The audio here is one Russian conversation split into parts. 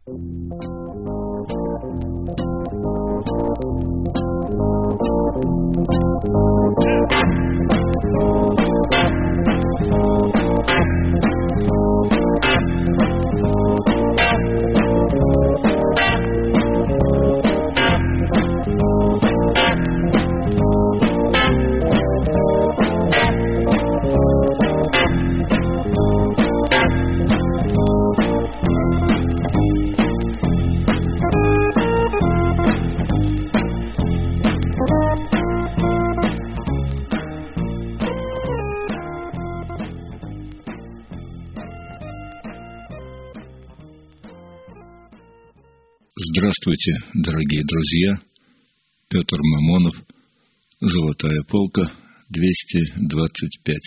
Здравствуйте, дорогие друзья. Петр Мамонов, «Золотая полка», 225.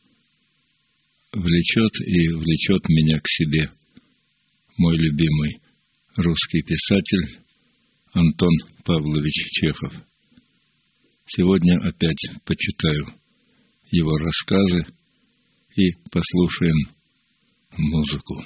Влечет и влечет меня к себе мой любимый русский писатель Антон Павлович Чехов. Сегодня опять почитаю его рассказы и послушаем музыку.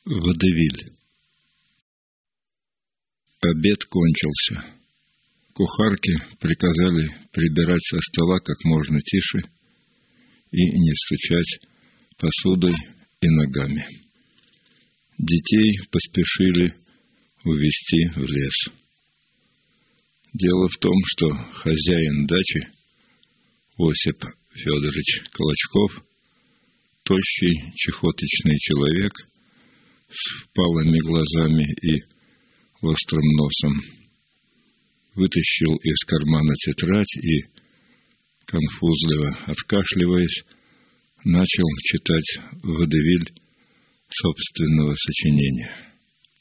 Водевиль. Обед кончился. Кухарки приказали прибирать со стола как можно тише и не стучать посудой и ногами. Детей поспешили увезти в лес. Дело в том, что хозяин дачи, Осип Федорович Клочков, тощий, чехоточный человек с впалыми глазами и острым носом, вытащил из кармана тетрадь и, конфузливо откашливаясь, начал читать водевиль собственного сочинения.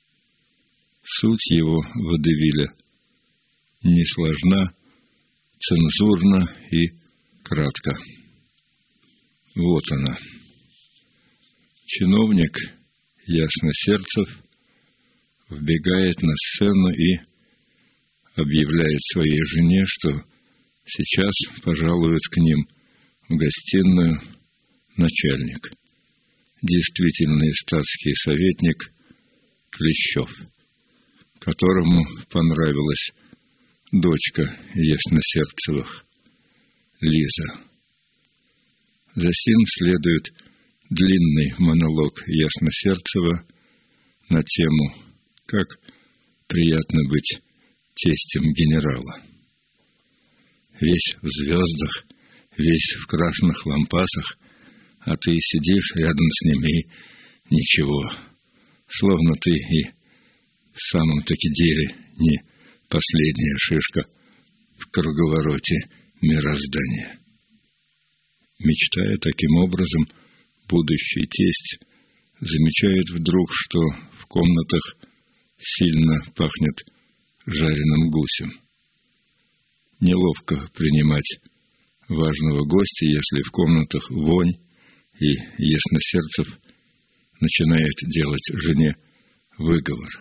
Суть его водевиля не сложна, цензурна и кратка. Вот она. Чиновник Ясносерцев вбегает на сцену и объявляет своей жене, что сейчас пожалует к ним в гостиную начальник, действительный статский советник Клещев, которому понравилась дочка Ясносерцевых, Лиза. Засим следует длинный монолог Ясносерцева на тему «Как приятно быть тестем генерала». Весь в звездах, весь в красных лампасах, а ты сидишь рядом с ним и ничего, словно ты и в самом-таки деле не последняя шишка в круговороте мироздания. Мечтая таким образом, будущий тесть замечает вдруг, что в комнатах сильно пахнет жареным гусем. Неловко принимать важного гостя, если в комнатах вонь, и Ясносерцев начинает делать жене выговор.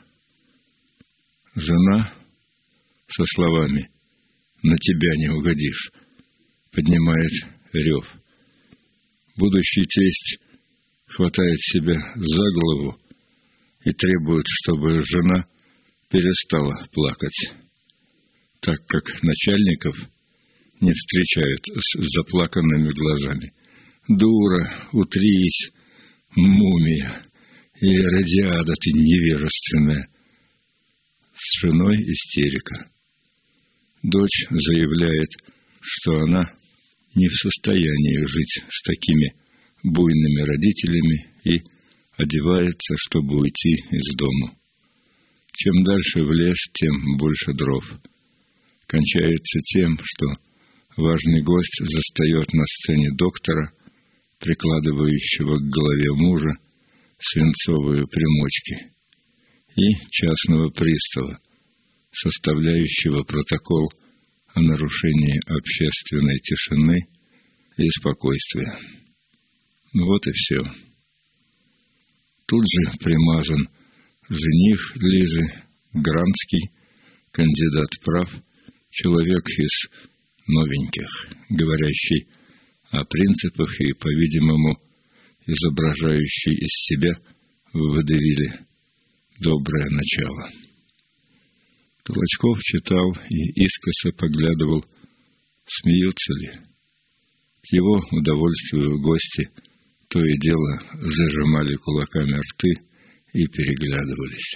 Жена со словами «на тебя не угодишь» поднимает рев. Будущий тесть хватает себя за голову и требует, чтобы жена перестала плакать, так как начальников не встречают с заплаканными глазами. «Дура, утрись, мумия, иродиада ты невежественная». С женой истерика. Дочь заявляет, что она не в состоянии жить с такими буйными родителями и одевается, чтобы уйти из дому. Чем дальше в лес, тем больше дров. Кончается тем, что важный гость застает на сцене доктора, прикладывающего к голове мужа свинцовые примочки, и частного пристава, составляющего протокол о нарушении общественной тишины и спокойствия. Вот и все. Тут же примазан жених Лизы, Гранский, кандидат прав, человек из новеньких, говорящий о принципах и, по-видимому, изображающий из себя в водевиле доброе начало. Клочков читал и искоса поглядывал, смеются ли. К его удовольствию гости то и дело зажимали кулаками рты и переглядывались.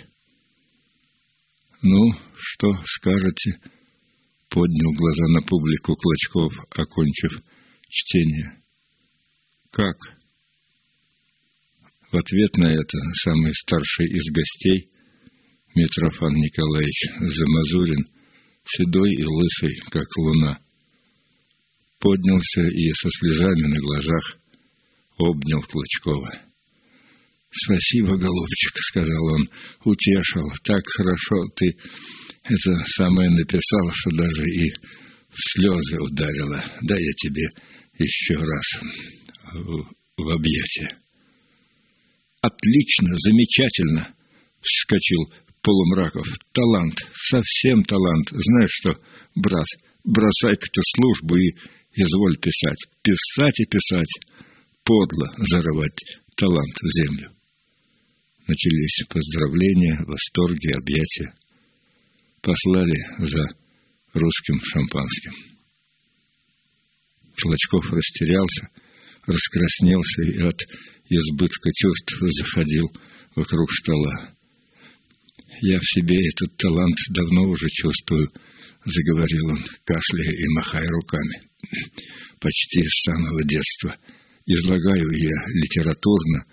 «Ну, что скажете?» — поднял глаза на публику Клочков, окончив чтение. «Как?» В ответ на это самый старший из гостей, Митрофан Николаевич Замазурин, седой и лысый, как луна, поднялся и со слезами на глазах обнял Клочкова. «Спасибо, голубчик», — сказал он, — «утешил. Так хорошо ты это самое написал, что даже и в слезы ударило. Да я тебе еще раз в объятия». «Отлично, замечательно!» — вскочил Полумраков. «Талант, совсем талант. Знаешь что, брат, бросай-ка ты службу и изволь писать. Писать и писать. Подло зарывать талант в землю». Начались поздравления, восторги, объятия. Послали за русским шампанским. Клочков растерялся, раскраснелся и от избытка чувств заходил вокруг стола. «Я в себе этот талант давно уже чувствую», — заговорил он, кашляя и махая руками. «Почти с самого детства. Излагаю я литературно.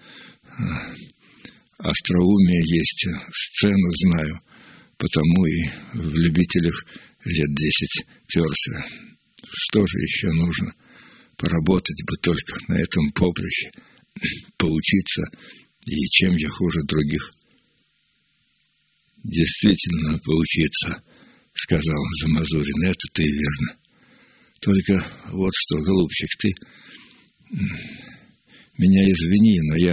Остроумие есть, сцену знаю, потому и в любителях лет 10 терся. Что же еще нужно? Поработать бы только на этом поприще, поучиться, и чем я хуже других». «Действительно поучиться», — сказал Замазурин, — «это-то и верно. Только вот что, голубчик, ты меня извини, но я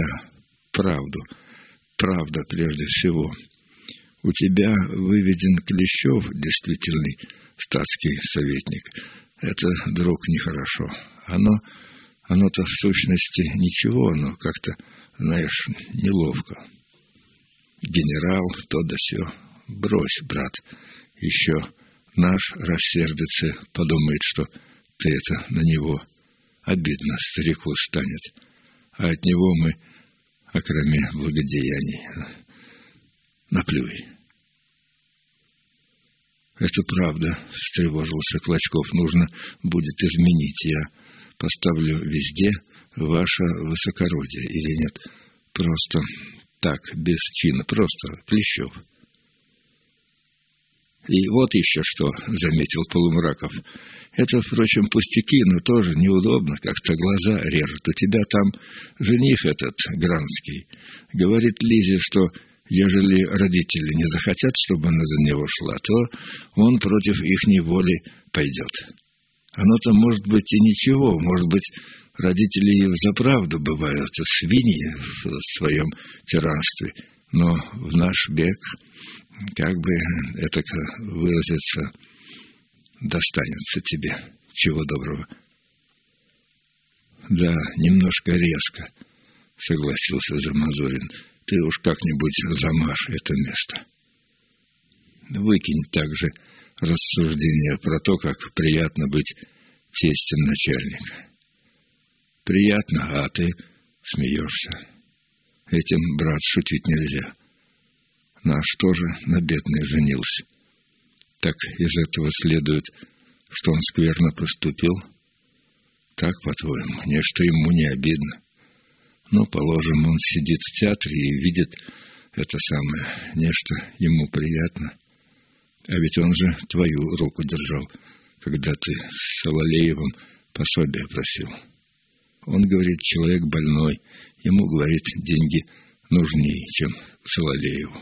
правда прежде всего. У тебя выведен Клещев, действительный статский советник. Это, друг, нехорошо. Оно-то в сущности ничего, но как-то, знаешь, неловко. Генерал, то да сё. Брось, брат, еще наш рассердится, подумает, что ты это на него. Обидно старику станет, а от него мы, окроме благодеяний, наплюй». «Это правда», — встревожился Клочков. «Нужно будет изменить. Я поставлю везде ваше высокородие или нет? Просто так, без чина, просто Клещев». «И вот еще что», — заметил Полумраков. «Это, впрочем, пустяки, но тоже неудобно, как-то глаза режет. У тебя там жених этот, Гранский, говорит Лизе, что ежели родители не захотят, чтобы она за него шла, то он против ихней воли пойдет. Оно-то, может быть, и ничего, может быть, родители и взаправду бывают свиньи в своем тиранстве, но в наш век, как бы это выразиться, достанется тебе, чего доброго». «Да, немножко резко», — согласился Замазурин. «Ты уж как-нибудь замажь это место. Выкинь также рассуждения про то, как приятно быть тестем начальника. Приятно, а ты смеешься. Этим, брат, шутить нельзя. Наш тоже на бедной женился. Так из этого следует, что он скверно поступил? Так, по-твоему, нечто ему не обидно? Ну, положим, он сидит в театре и видит это самое, нечто ему приятно. А ведь он же твою руку держал, когда ты с Соловеевым пособие просил. Он говорит, человек больной, ему, говорит, деньги нужнее, чем Соловееву.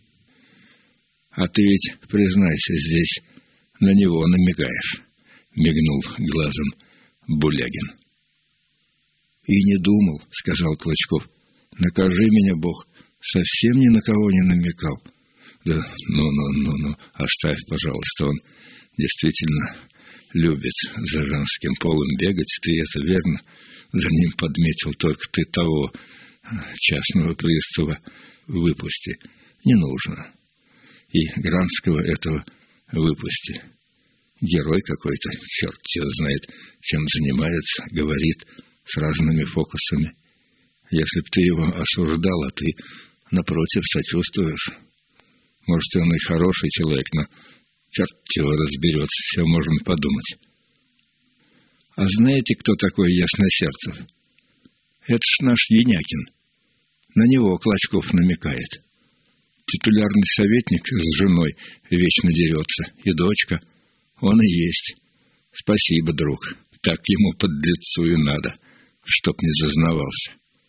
А ты ведь, признайся, здесь на него намекаешь», — мигнул глазом Булягин. «И не думал», — сказал Клочков. «Накажи меня, Бог, совсем ни на кого не намекал». «Да, ну, оставь, пожалуйста, он действительно любит за женским полом бегать, ты это верно за ним подметил, только ты того частного пристава выпусти. Не нужно. И Гранского этого выпусти. Герой какой-то, черт его знает, чем занимается, говорит с разными фокусами. Если б ты его осуждал, а ты, напротив, сочувствуешь. Может, он и хороший человек, но черт его разберет, все можно подумать. А знаете, кто такой Ясносердцев? Это ж наш Енякин. На него Клочков намекает. Титулярный советник с женой вечно дерется, и дочка. Он и есть. Спасибо, друг. Так ему под лицу и надо, чтоб не зазнавался.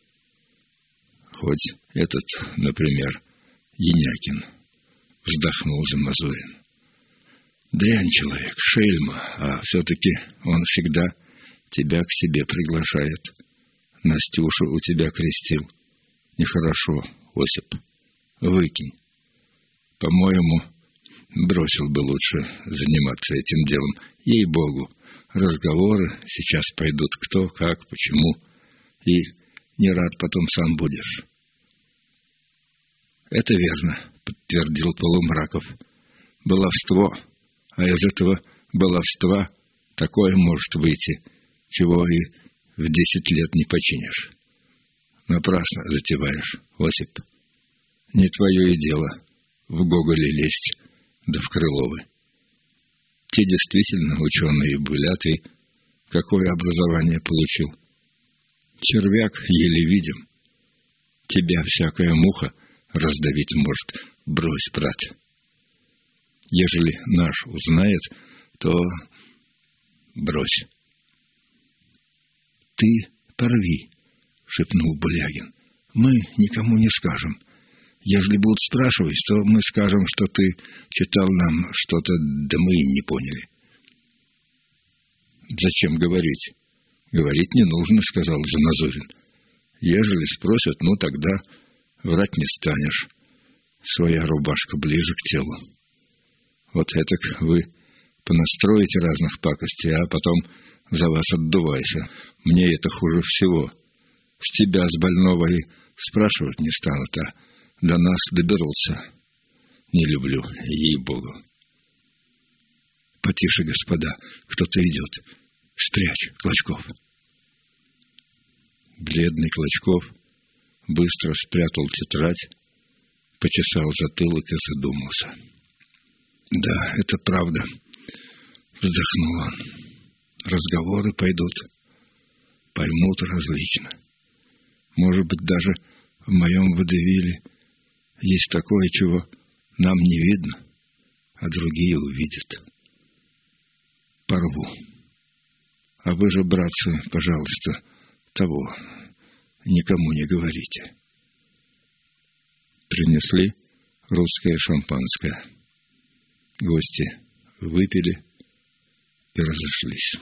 Хоть этот, например, Енякин, вздохнул Замазурин. Дрянь человек, шельма, а все-таки он всегда тебя к себе приглашает. Настюшу у тебя крестил. Нехорошо, Осип. Выкинь. По-моему, бросил бы лучше заниматься этим делом. Ей-богу, разговоры сейчас пойдут кто, как, почему. И не рад потом сам будешь. Это верно, подтвердил Полумраков. Баловство, а из этого баловства такое может выйти, чего и в 10 лет не починишь. Напрасно затеваешь, Осип. Не твое и дело в Гоголе лезть, да в Крыловы. Те действительно ученые были, а ты какое образование получил? Червяк еле видим. Тебя всякая муха раздавить может. Брось, брат. Ежели наш узнает, то брось. Ты порви, шепнул Булягин. Мы никому не скажем. Ежели будут спрашивать, то мы скажем, что ты читал нам что-то, да мы и не поняли. Зачем говорить? Говорить не нужно, сказал Занозурин. Ежели спросят, ну тогда врать не станешь. Своя рубашка ближе к телу. Вот этак вы понастроите разных пакостей, а потом за вас отдувайся. Мне это хуже всего. С тебя, с больного, и спрашивать не станут, а до нас доберутся. Не люблю, ей-богу. Потише, господа, кто-то идет. Спрячь, Клочков. Бледный Клочков быстро спрятал тетрадь, почесал затылок и задумался. Да, это правда, вздохнул он. Разговоры пойдут, поймут различно. Может быть, даже в моем водевиле есть такое, чего нам не видно, а другие увидят. Порву. А вы же, братцы, пожалуйста, того никому не говорите. Принесли русское шампанское. Гости выпили и разошлись.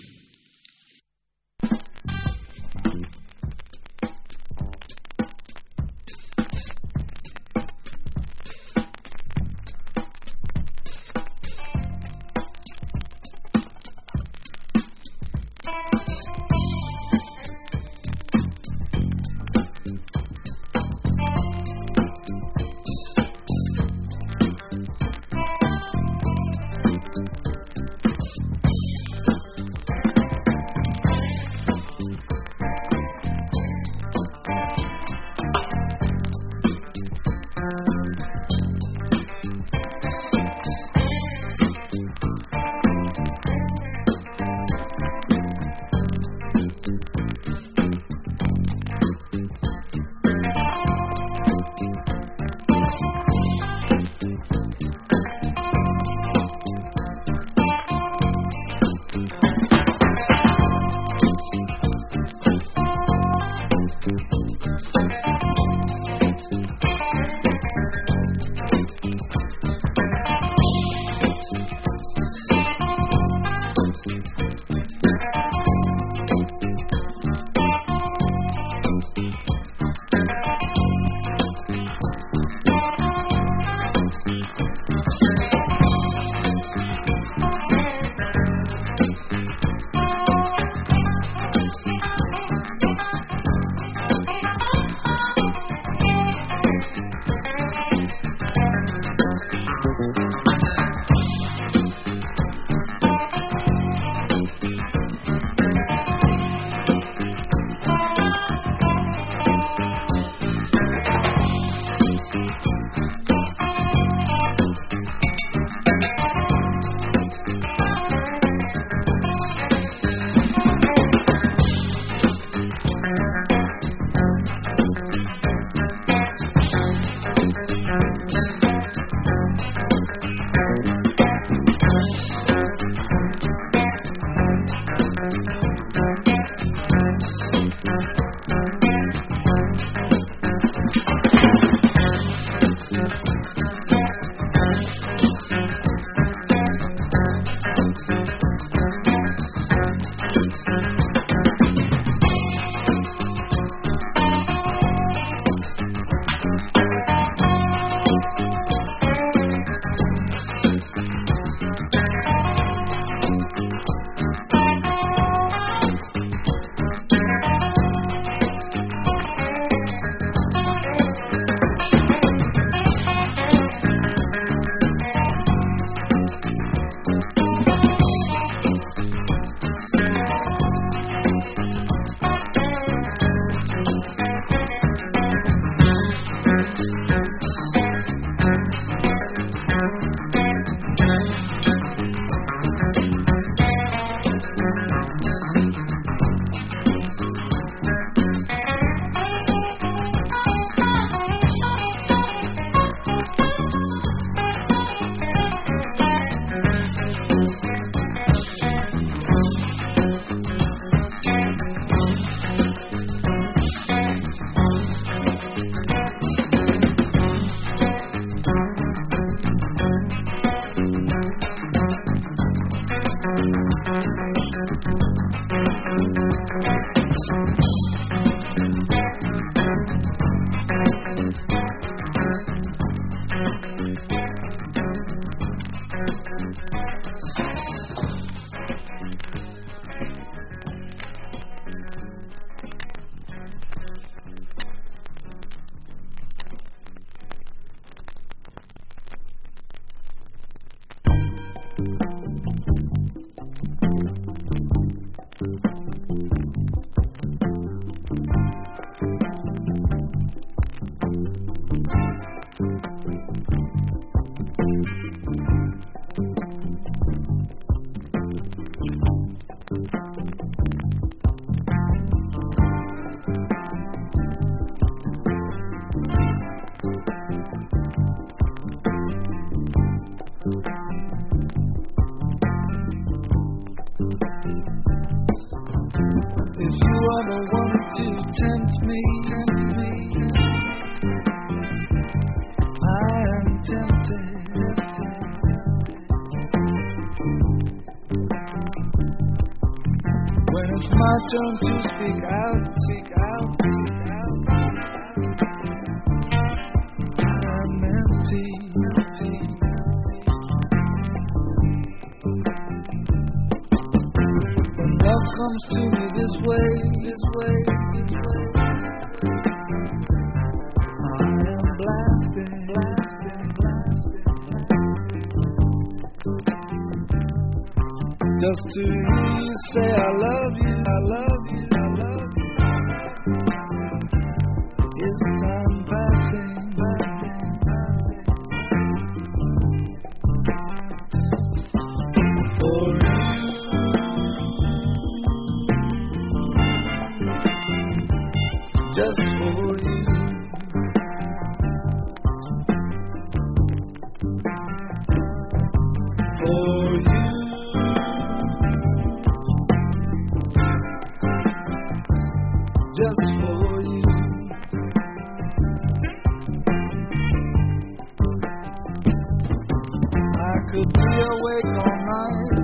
to tempt me. I am tempted. When it's my turn to speak out, I'm empty. When love comes to me this way, I am blasted. Just to hear you say I love you, is time passing. For you, just for you. For you. Just for you. I could be awake all night,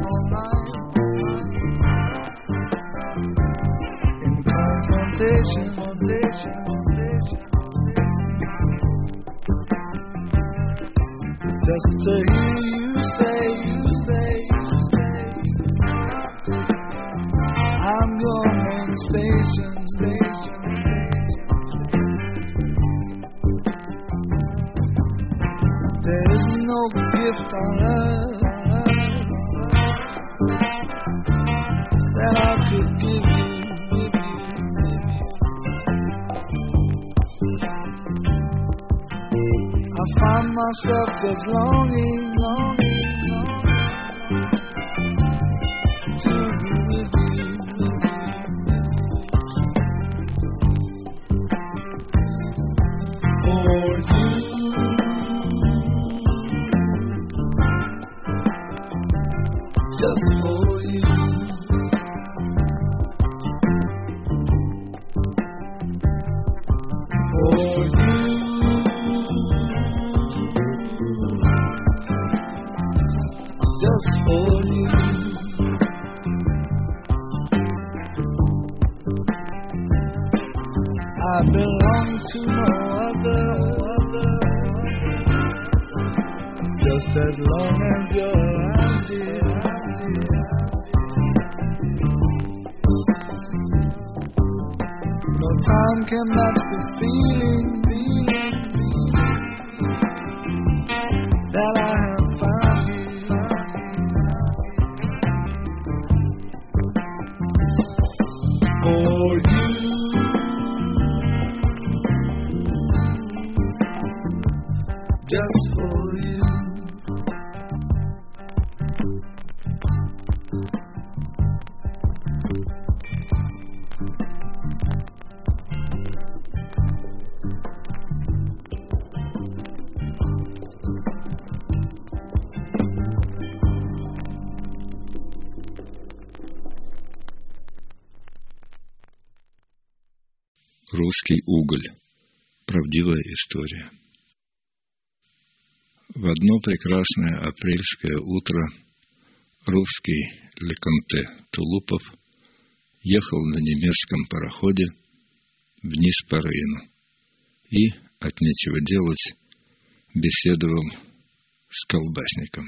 in confrontation, just to hear you say, I'm your main station. There is no gift on earth that I could give you. I find myself just longing to be with you. For you. Just for you. For you. Just for you. I belong to no other. Just as long as you're around here. No time can match the feeling that I have found here. For you. Just for you. Русский уголь. Правдивая история. В одно прекрасное апрельское утро русский Леконте Тулупов ехал на немецком пароходе вниз по Рейну и, от нечего делать, беседовал с колбасником.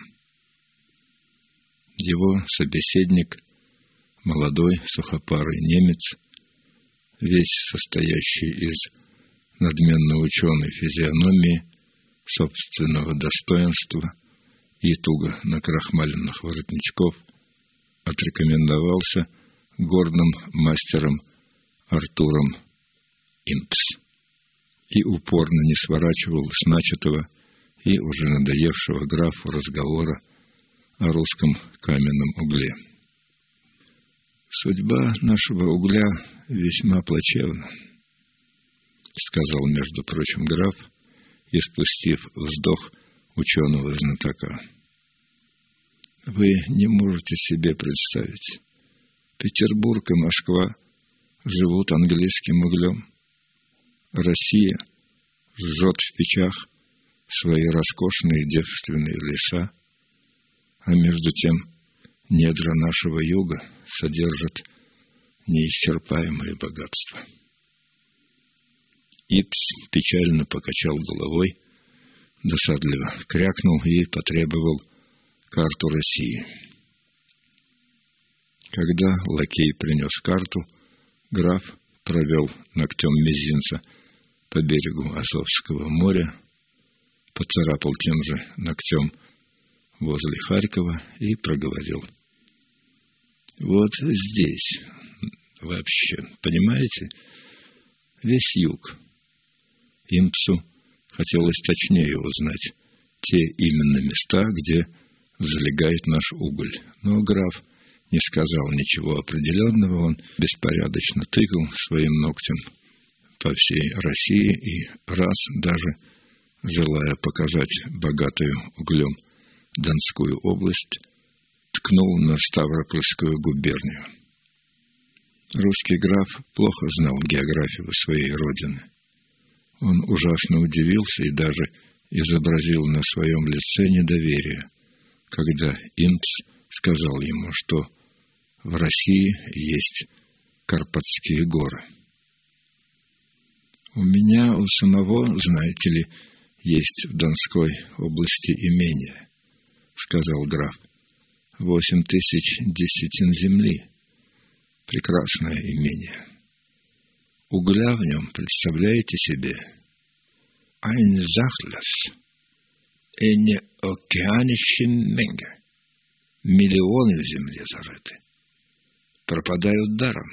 Его собеседник, молодой сухопарый немец, весь состоящий из надменно ученой физиономии, собственного достоинства и туго накрахмаленных воротничков, отрекомендовался горным мастером Артуром Импс и упорно не сворачивал с начатого и уже надоевшего графу разговора о русском каменном угле. «Судьба нашего угля весьма плачевна», — сказал, между прочим, граф, испустив вздох ученого-знатока. «Вы не можете себе представить. Петербург и Москва живут английским углем. Россия жжет в печах свои роскошные девственные леса, а между тем недра нашего юга содержат неисчерпаемые богатства. Ипс печально покачал головой, досадливо крякнул и потребовал карту России. Когда лакей принес карту, граф провел ногтем мизинца по берегу Азовского моря, поцарапал тем же ногтем возле Харькова и проговорил: вот здесь вообще, понимаете, весь юг. Импсу хотелось точнее узнать те именно места, где залегает наш уголь. Но граф не сказал ничего определенного, он беспорядочно тыкал своим ногтем по всей России и раз даже, желая показать богатую углем Донскую область, ткнул на Ставропольскую губернию. Русский граф плохо знал географию своей родины. Он ужасно удивился и даже изобразил на своем лице недоверие, когда Импс сказал ему, что в России есть Карпатские горы. «У меня у самого, знаете ли, есть в Донской области имение», — сказал граф. 8000 десятин земли. Прекрасное имение. Угля в нем, представляете себе? Ein Sachles. Не океанище Менге. Миллионы в земле зарыты. Пропадают даром.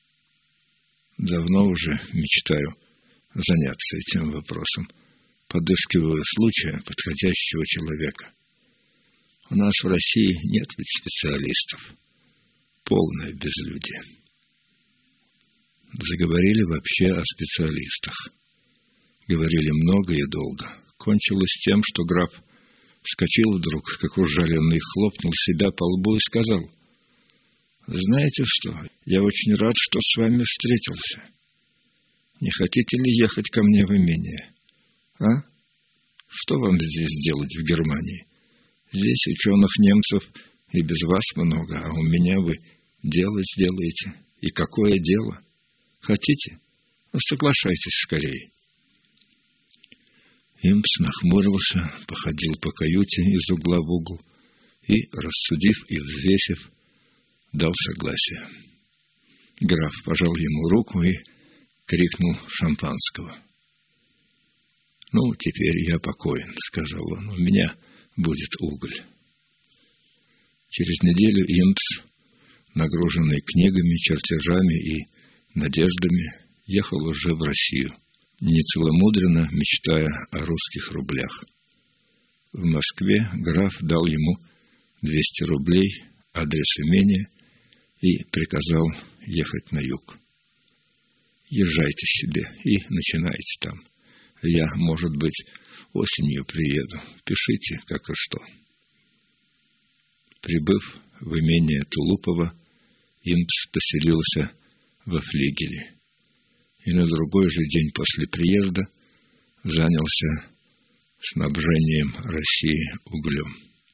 Давно уже мечтаю заняться этим вопросом. Подыскиваю случая подходящего человека. У нас в России нет ведь специалистов. Полное безлюдие. Заговорили вообще о специалистах. Говорили много и долго. Кончилось тем, что граф вскочил вдруг, как ужаленный, хлопнул себя по лбу и сказал: «Знаете что, я очень рад, что с вами встретился. Не хотите ли ехать ко мне в имение? А? Что вам здесь делать в Германии? Здесь ученых немцев и без вас много, а у меня вы дело сделаете. И какое дело? Хотите? Ну, соглашайтесь скорее». Импс нахмурился, походил по каюте из угла в угол и, рассудив и взвесив, дал согласие. Граф пожал ему руку и крикнул шампанского. «Ну, теперь я покоен», — сказал он, — «у меня будет уголь». Через неделю Импс, нагруженный книгами, чертежами и надеждами, ехал уже в Россию, нецеломудренно мечтая о русских рублях. В Москве граф дал ему 200 рублей, адрес имения и приказал ехать на юг. «Езжайте себе и начинайте там. Я, может быть, осенью приеду. Пишите, как и что». Прибыв в имение Тулупова, Импс поселился во флигеле и на другой же день после приезда занялся снабжением России углем.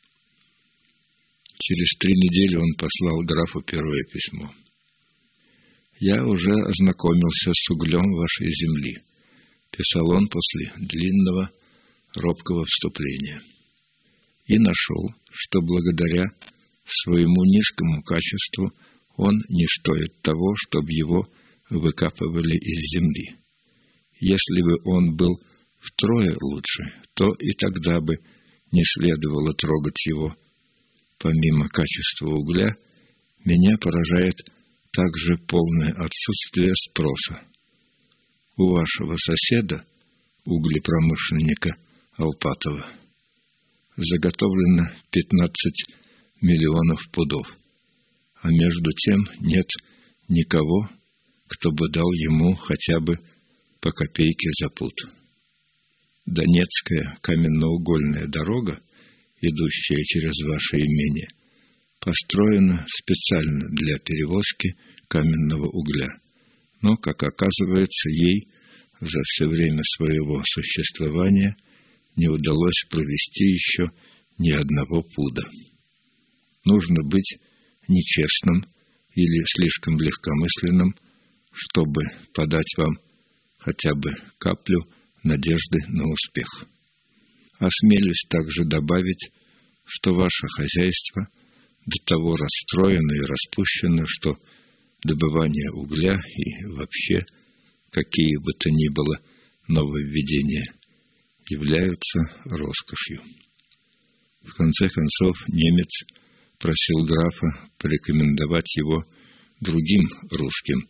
Через 3 недели он послал графу первое письмо. «Я уже ознакомился с углем вашей земли», — писал он после длинного, робкого вступления, «и нашел, что благодаря своему низкому качеству он не стоит того, чтобы его выкапывали из земли. Если бы он был втрое лучше, то и тогда бы не следовало трогать его. Помимо качества угля, меня поражает также полное отсутствие спроса. У вашего соседа, углепромышленника Алпатова, заготовлено 15 миллионов пудов, а между тем нет никого, кто бы дал ему хотя бы по копейке за пуд. Донецкая каменноугольная дорога, идущая через ваше имение, построена специально для перевозки каменного угля. Но, как оказывается, ей за все время своего существования не удалось провести еще ни одного пуда. Нужно быть нечестным или слишком легкомысленным, чтобы подать вам хотя бы каплю надежды на успех. Осмелюсь также добавить, что ваше хозяйство до того расстроено и распущено, что добывание угля и вообще какие бы то ни было нововведения являются роскошью. В конце концов, немец просил графа порекомендовать его другим русским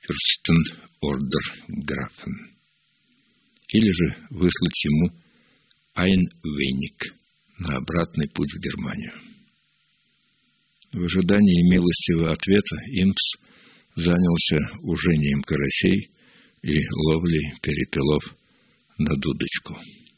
фюрстенордерграфам, или же выслать ему ein wenig на обратный путь в Германию. В ожидании милостивого ответа Импс занялся ужением карасей и ловлей перепелов на дудочку.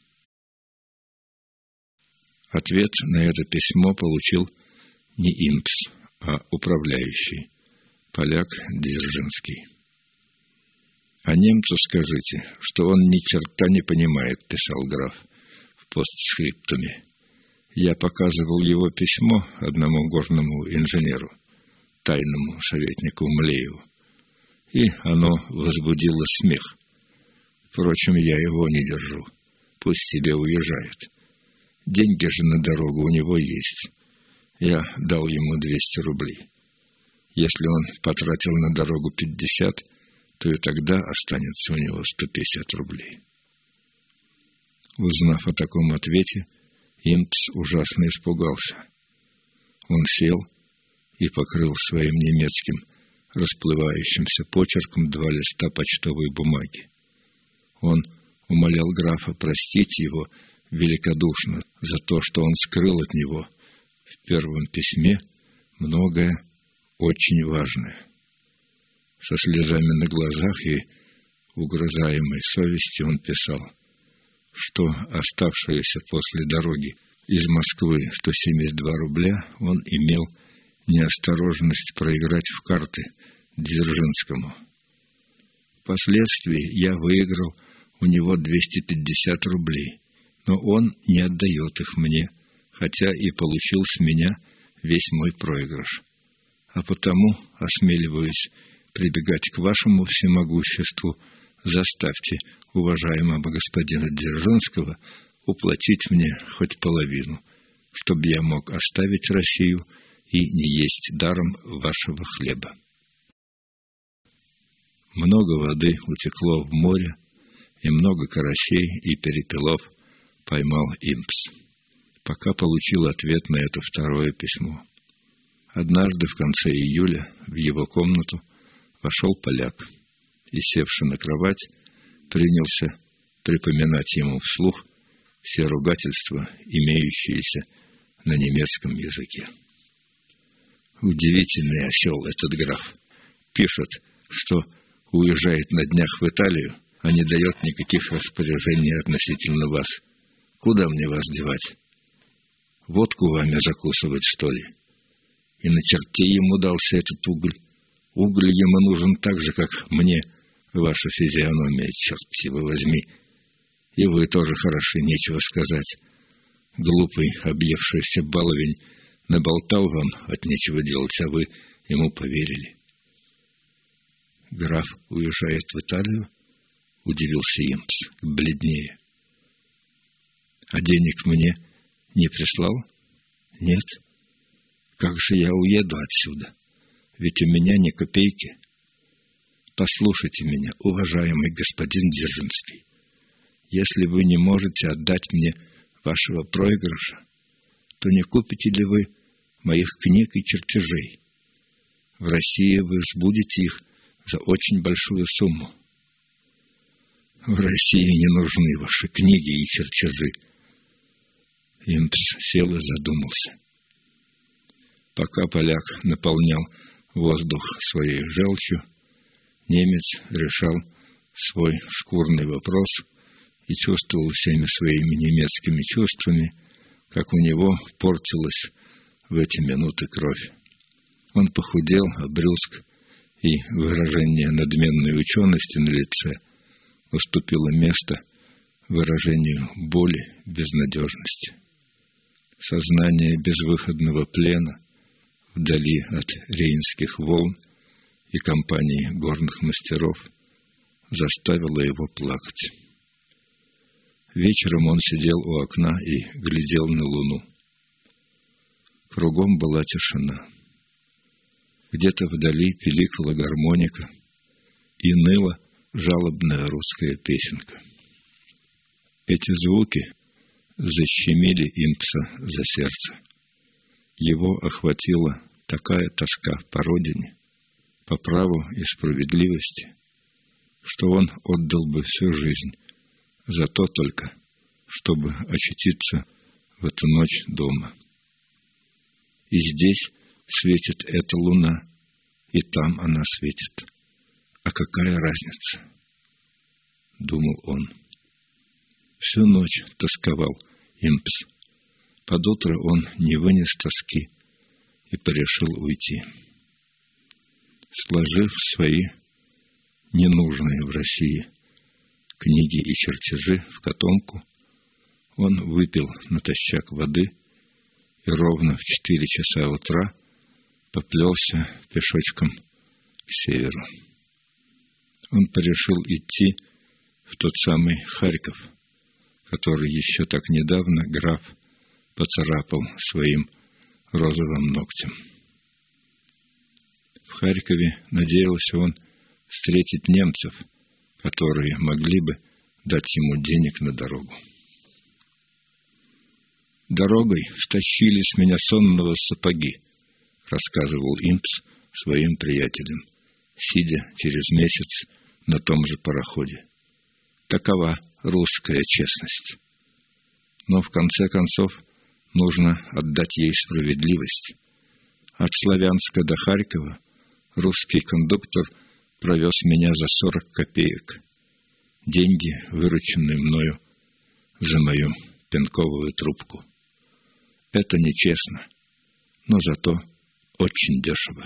Ответ на это письмо получил не Импс, а управляющий, поляк Дзержинский. «А немцу скажите, что он ни черта не понимает», — писал граф в постскриптуме. «Я показывал его письмо одному горному инженеру, тайному советнику Млееву, и оно возбудило смех. Впрочем, я его не держу. Пусть себе уезжает. Деньги же на дорогу у него есть. Я дал ему 200 рублей. Если он потратил на дорогу 50, то и тогда останется у него 150 рублей». Узнав о таком ответе, Импс ужасно испугался. Он сел и покрыл своим немецким расплывающимся почерком 2 листа почтовой бумаги. Он умолял графа простить его великодушно за то, что он скрыл от него в первом письме многое очень важное. Со слезами на глазах и угрызаемой совестью он писал, что оставшееся после дороги из Москвы 172 рубля он имел неосторожность проиграть в карты Дзержинскому. Впоследствии я выиграл у него 250 рублей, но он не отдает их мне, хотя и получил с меня весь мой проигрыш. А потому осмеливаюсь прибегать к вашему всемогуществу. Заставьте уважаемого господина Дзержинского уплатить мне хоть половину, чтобы я мог оставить Россию и не есть даром вашего хлеба. Много воды утекло в море, и много карасей и перепелов поймал Импс, пока получил ответ на это второе письмо. Однажды в конце июля в его комнату вошел поляк и, севши на кровать, принялся припоминать ему вслух все ругательства, имеющиеся на немецком языке. Удивительный осел этот граф. Пишет, что уезжает на днях в Италию, а не дает никаких распоряжений относительно вас. Куда мне вас девать? Водку вами закусывать, что ли? И на черте ему дался этот уголь. Уголь ему нужен так же, как мне, ваша физиономия, черт его возьми. И вы тоже хороши, нечего сказать. Глупый, объевшийся баловень наболтал вам от нечего делать, а вы ему поверили. Граф уезжает в Италию? Удивился Импс, бледнее. А денег мне не прислал? Нет. Как же я уеду отсюда? Ведь у меня ни копейки. Послушайте меня, уважаемый господин Дзержинский. Если вы не можете отдать мне вашего проигрыша, то не купите ли вы моих книг и чертежей? В России вы сбудете их за очень большую сумму. В России не нужны ваши книги и чертежи. Импс сел и задумался. Пока поляк наполнял воздух своей желчью, немец решал свой шкурный вопрос и чувствовал всеми своими немецкими чувствами, как у него портилась в эти минуты кровь. Он похудел, обрюзг и выражение надменной учености на лице уступило место выражению боли, безнадежности. Сознание безвыходного плена вдали от рейнских волн и компании горных мастеров заставило его плакать. Вечером он сидел у окна и глядел на луну. Кругом была тишина. Где-то вдали пиликала гармоника и ныла жалобная русская песенка. Эти звуки защемили Импса за сердце. Его охватила такая тоска по родине, по праву и справедливости, что он отдал бы всю жизнь за то только, чтобы очутиться в эту ночь дома. И здесь светит эта луна, и там она светит. А какая разница? Думал он. Всю ночь тосковал Импс. Под утро он не вынес тоски и порешил уйти. Сложив свои ненужные в России книги и чертежи в котомку, он выпил натощак воды и ровно в 4 часа утра поплелся пешочком к северу. Он порешил идти в тот самый Харьков, который еще так недавно граф поцарапал своим розовым ногтем. В Харькове надеялся он встретить немцев, которые могли бы дать ему денег на дорогу. «Дорогой стащили с меня сонного сапоги», рассказывал Импс своим приятелям, сидя через месяц на том же пароходе. Такова русская честность. Но в конце концов нужно отдать ей справедливость. От Славянска до Харькова русский кондуктор провез меня за 40 копеек. Деньги, вырученные мною за мою пенковую трубку. Это нечестно, но зато очень дешево.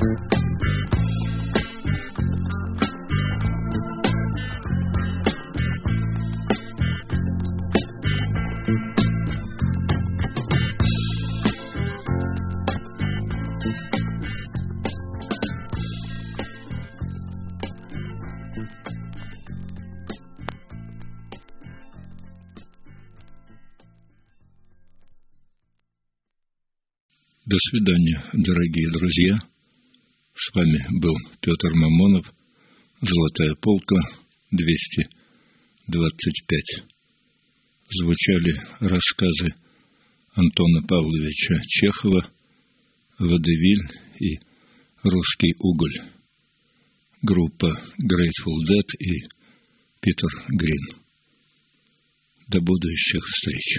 До свидания, дорогие друзья. С вами был Петр Мамонов, «Золотая полка», 225. Звучали рассказы Антона Павловича Чехова, «Водевиль» и «Русский уголь». Группа Grateful Dead и Питер Грин. До будущих встреч.